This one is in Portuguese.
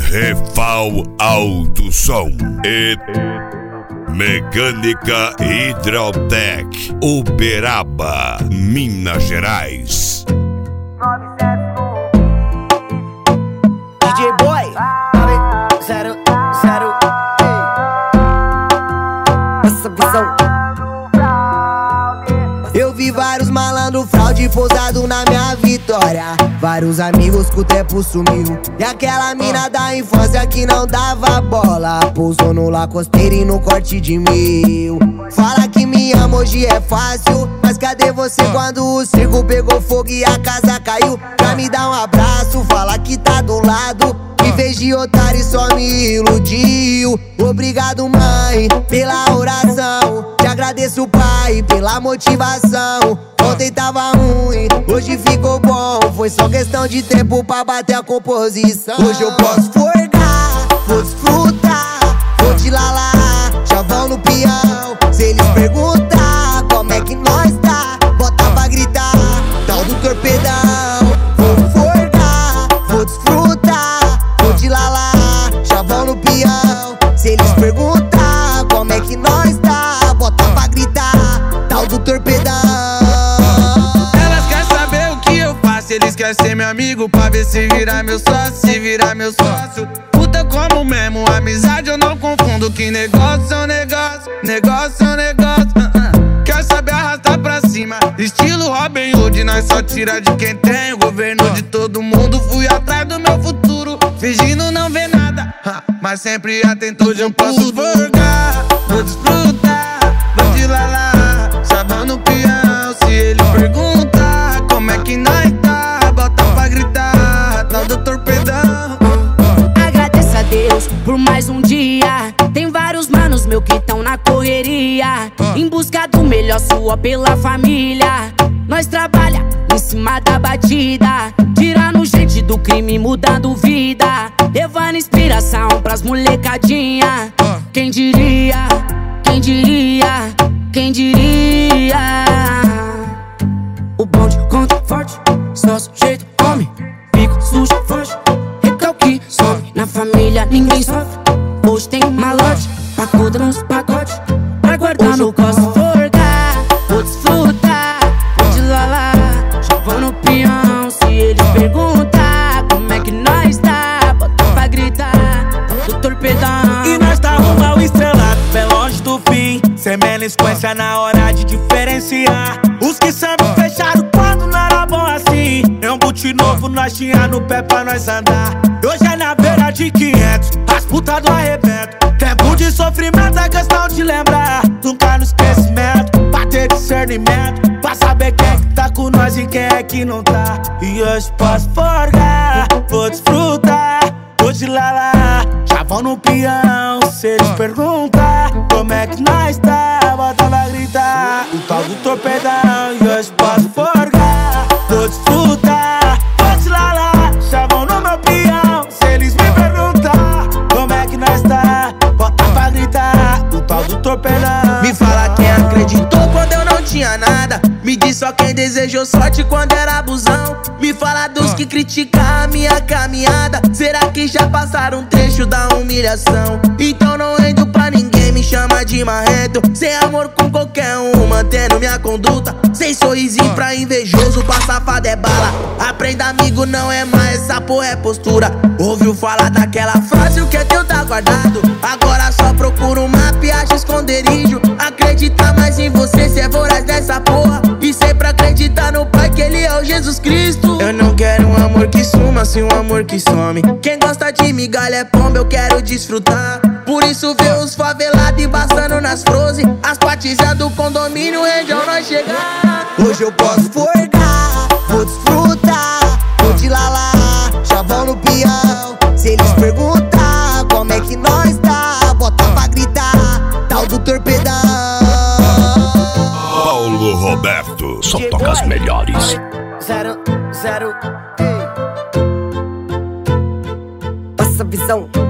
Refal Alto Som e Mecânica Hidrotec, Uberaba, Minas Gerais. DJ Boy 900, essa visão. Eu vi vários malandro fraude pousado na minha vitória. Vários amigos que o tempo sumiu. E aquela mina da infância que não dava bola pousou no Lacosteiro e no corte de 1000. Fala que me ama, hoje é fácil, mas cadê você quando o circo pegou fogo e a casa caiu? Pra me dar um abraço, fala que tá do lado. Em vez de otário só me iludiu. Obrigado, mãe, pela oração. Te agradeço, pai, pela motivação. Ontem tava ruim, hoje ficou bom. Foi só questão de tempo pra bater a composição. Hoje eu posso forgar, vou desfrutar, vou te lalar, chavão no peão. Se eles perguntar como é que nós tá, bota pra gritar, tal do torpedão. Vou forgar, vou desfrutar, vou te lalar, chavão no peão. Se eles perguntar como é que nós tá, bota pra gritar, tal do torpedão. Elas querem saber o que eu faço, eles querem ser meu amigo pra ver se virar meu sócio, se virar meu sócio. Puta como mesmo, amizade eu não confundo, que negócio é um negócio, negócio é um negócio. Quer saber arrastar pra cima, estilo Robin Hood, nós só tira de quem tem. O governo de todo mundo, fui atrás do meu futuro, fingindo não ver nada, mas sempre atento. Hoje eu posso forgar, vou desfrutar, vou te lalar, chavão no peão. Se ele perguntar como é que nós tá, bota pra gritar, tal do torpedão. Agradeço a Deus por mais um dia. Tem vários manos meu que tão na correria, em busca do melhor, sua pela família. Nós trabalha em cima da batida, tirando gente do crime, mudando vida, levando inspiração pras molecadinha. Quem diria, quem diria, quem diria? O bonde conta forte, só sujeito come, pico sujo forte, recalque sobe. Na família ninguém sofre, hoje tem malote, pacuda nos pacotes, pra guardar no posso forgar, vou desfrutar, vou te lalar, chavão no peão. Se eles perguntar como é que nós tá, bota pra gritar, do torpedão. E nós tá rumo ao estrelado, bem longe do fim, sem melisquência na hora de diferenciar. Os que sempre fecharam quando não era bom assim. É um boot novo, nós tinha no pé pra nós andar. Hoje é na beira de 500, as putas do arrebento. Tempo de sofrimento é questão de lembrar, nunca no esquecimento, pra ter discernimento, pra saber quem é que tá com nós e quem é que não tá. E hoje posso forgar, vou desfrutar, vou te lalar, chavão no peão. Se eles perguntar como é que nós tá, bota pra gritar, o tal do torpedão. E hoje posso forgar, vou desfrutar, vou te lalar, chavão no meu peão. Se eles me perguntar como é que nós tá, bota pra gritar, o tal do torpedão. Me fala quem acreditou quando eu não tinha nada, me diz só quem desejou sorte quando era abusão. Me fala dos que criticam a minha caminhada, será que já passaram um trecho da humilhação? Então não rendo pra ninguém, me chama de marrento, sem amor com qualquer um, mantendo minha conduta, sem sorrisinho pra invejoso, pra safado é bala. Aprenda amigo, não é mais, essa porra é postura. Ouviu falar daquela frase, o que é teu tá guardado, agora só procura um mapa e acha esconderijo. Acredita mais em você, cê é voraz dessa porra, e sempre acreditar no Pai, que Ele é o Jesus Cristo. Eu não quero um amor que suma, sim um amor que some. Quem gosta de migalha é pomba, eu quero desfrutar. Por isso vê os favelados embaçando nas frozen, as patizas do condomínio, onde nós chegar. Hoje eu posso forgar, vou desfrutar, vou te lalar, chavão no peão. Se eles perguntar como é que nós tá, bota pra gritar, tal do torpedão. Paulo Roberto, só toca as melhores. 00, essa visão.